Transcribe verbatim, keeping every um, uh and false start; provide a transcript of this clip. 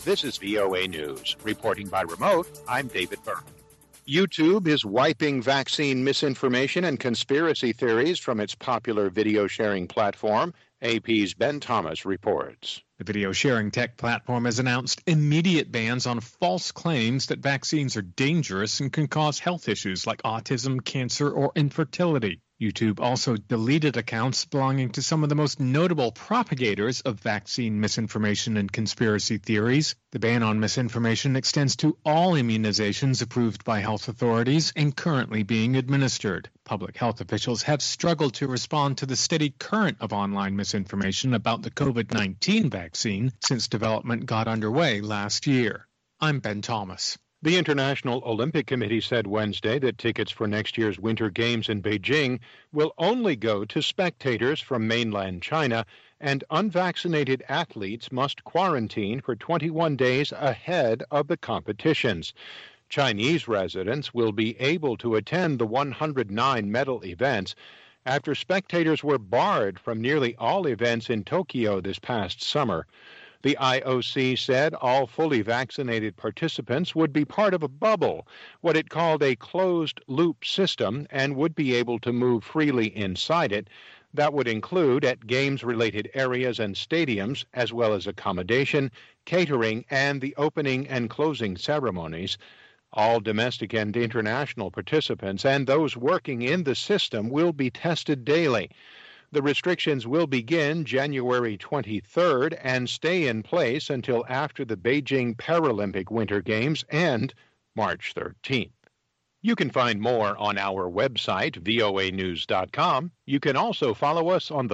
This is V O A News. Reporting by remote, I'm David Byrne. YouTube is wiping vaccine misinformation and conspiracy theories from its popular video sharing platform. A P's Ben Thomas reports. The video sharing tech platform has announced immediate bans on false claims that vaccines are dangerous and can cause health issues like autism, cancer, or infertility. YouTube also deleted accounts belonging to some of the most notable propagators of vaccine misinformation and conspiracy theories. The ban on misinformation extends to all immunizations approved by health authorities and currently being administered. Public health officials have struggled to respond to the steady current of online misinformation about the COVID nineteen vaccine since development got underway last year. I'm Ben Thomas. The International Olympic Committee said Wednesday that tickets for next year's Winter Games in Beijing will only go to spectators from mainland China, and unvaccinated athletes must quarantine for twenty-one days ahead of the competitions. Chinese residents will be able to attend the one hundred nine medal events after spectators were barred from nearly all events in Tokyo this past summer. The I O C said all fully vaccinated participants would be part of a bubble, what it called a closed-loop system, and would be able to move freely inside it. That would include at games-related areas and stadiums, as well as accommodation, catering, and the opening and closing ceremonies. All domestic and international participants and those working in the system will be tested daily. The restrictions will begin January twenty-third and stay in place until after the Beijing Paralympic Winter Games and March thirteenth. You can find more on our website, V O A news dot com. You can also follow us on the